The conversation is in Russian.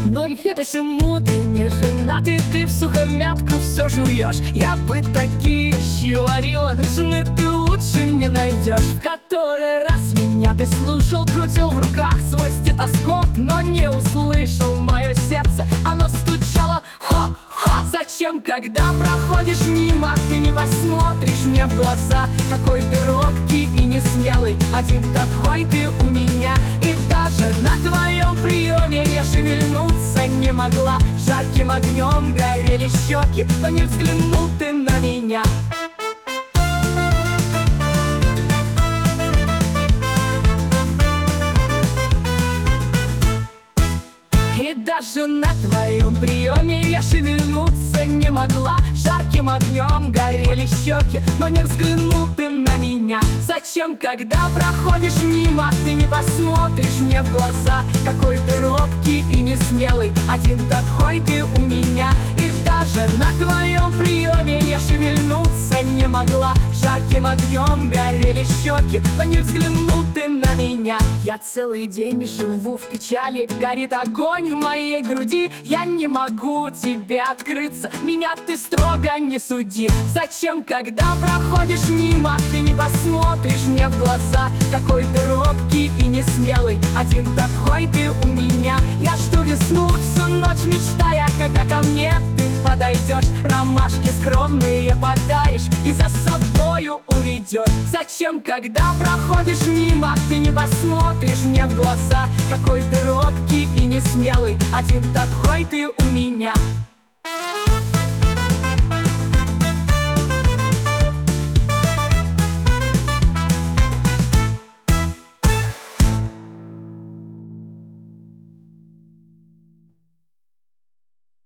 Но почему ты не женатый, ты в сухомятку все жуешь? Я бы такие щи варила, жены ты лучше не найдешь. В который раз меня ты слушал, крутил в руках свой стетоскоп, но не услышал мое сердце, оно стучало хо-хо. Зачем, когда проходишь мимо, ты не посмотришь мне в глаза? Какой ты робкий и несмелый, один такой ты у меня. И даже на твоем приеме я шевельнуться не могла. Жарким огнем горели щеки, но не взглянул ты на меня. И даже на твоем приеме я шевельнуться не могла. Жарким огнем горели щеки, но не взглянул ты на меня. Зачем, когда проходишь мимо, ты не посмотришь мне в глаза? Какой ты робкий и несмелый, один такой ты у меня. И даже на твоем приеме я шевельнуться не могла. Жарким огнем горели щеки, но не взглянул ты на меня. Я целый день живу в печали, горит огонь в моей груди. Я не могу тебе открыться, меня ты строго не суди. Зачем, когда проходишь мимо, ты не посмотришь мне в глаза? Какой ты робкий и несмелый, один такой ты у меня. Я жду весну всю ночь, мечтая, когда ко мне ты подойдешь. Ромашки скромные подаришь и за собою уведешь. Зачем, когда проходишь мимо, ты не посмотришь мне в глаза? Какой ты робкий и несмелый, один такой ты у меня.